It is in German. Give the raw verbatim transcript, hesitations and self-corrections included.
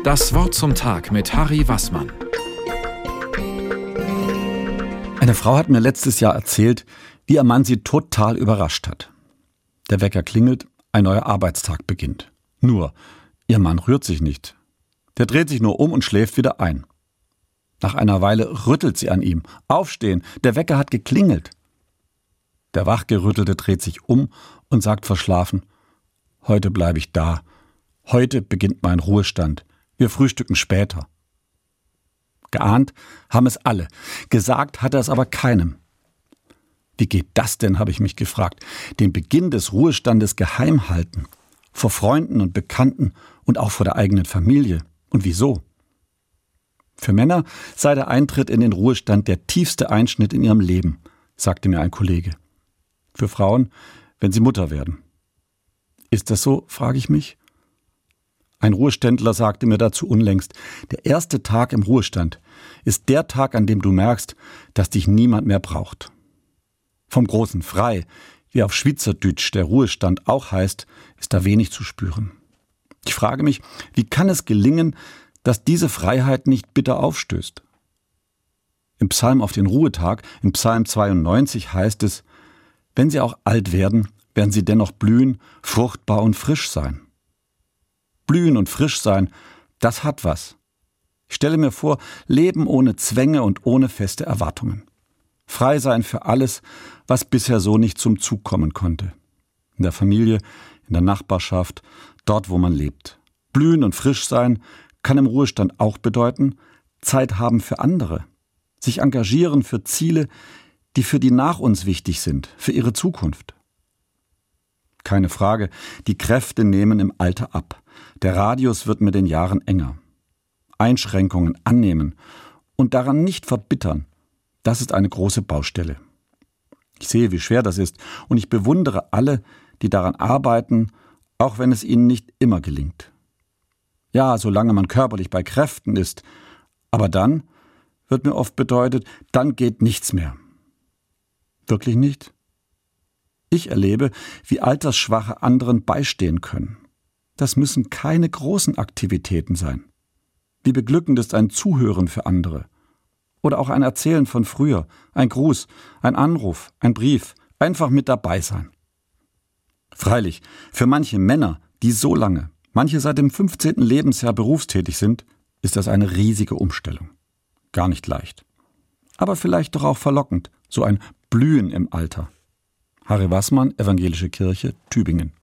Das Wort zum Tag mit Harry Wassmann. Eine Frau hat mir letztes Jahr erzählt, wie ihr Mann sie total überrascht hat. Der Wecker klingelt, ein neuer Arbeitstag beginnt. Nur, ihr Mann rührt sich nicht. Der dreht sich nur um und schläft wieder ein. Nach einer Weile rüttelt sie an ihm. Aufstehen, der Wecker hat geklingelt. Der Wachgerüttelte dreht sich um und sagt verschlafen: Heute bleibe ich da. Heute beginnt mein Ruhestand. Wir frühstücken später. Geahnt haben es alle. Gesagt hat er es aber keinem. Wie geht das denn, habe ich mich gefragt. Den Beginn des Ruhestandes geheim halten. Vor Freunden und Bekannten und auch vor der eigenen Familie. Und wieso? Für Männer sei der Eintritt in den Ruhestand der tiefste Einschnitt in ihrem Leben, sagte mir ein Kollege. Für Frauen, wenn sie Mutter werden. Ist das so, frage ich mich? Ein Ruheständler sagte mir dazu unlängst: Der erste Tag im Ruhestand ist der Tag, an dem du merkst, dass dich niemand mehr braucht. Vom großen Frei, wie auf Schweizerdeutsch der Ruhestand auch heißt, ist da wenig zu spüren. Ich frage mich, wie kann es gelingen, dass diese Freiheit nicht bitter aufstößt? Im Psalm auf den Ruhetag, im Psalm zweiundneunzig heißt es: Wenn sie auch alt werden, werden sie dennoch blühen, fruchtbar und frisch sein. Blühen und frisch sein, das hat was. Ich stelle mir vor, Leben ohne Zwänge und ohne feste Erwartungen. Frei sein für alles, was bisher so nicht zum Zug kommen konnte. In der Familie, in der Nachbarschaft, dort, wo man lebt. Blühen und frisch sein kann im Ruhestand auch bedeuten, Zeit haben für andere. Sich engagieren für Ziele, die für die nach uns wichtig sind, für ihre Zukunft. Keine Frage, die Kräfte nehmen im Alter ab. Der Radius wird mit den Jahren enger. Einschränkungen annehmen und daran nicht verbittern, das ist eine große Baustelle. Ich sehe, wie schwer das ist, und ich bewundere alle, die daran arbeiten, auch wenn es ihnen nicht immer gelingt. Ja, solange man körperlich bei Kräften ist, aber dann, wird mir oft bedeutet, dann geht nichts mehr. Wirklich nicht? Ich erlebe, wie Altersschwache anderen beistehen können. Das müssen keine großen Aktivitäten sein. Wie beglückend ist ein Zuhören für andere. Oder auch ein Erzählen von früher, ein Gruß, ein Anruf, ein Brief, einfach mit dabei sein. Freilich, für manche Männer, die so lange, manche seit dem fünfzehnten Lebensjahr berufstätig sind, ist das eine riesige Umstellung. Gar nicht leicht. Aber vielleicht doch auch verlockend, so ein Blühen im Alter. Harry Wassmann, Evangelische Kirche, Tübingen.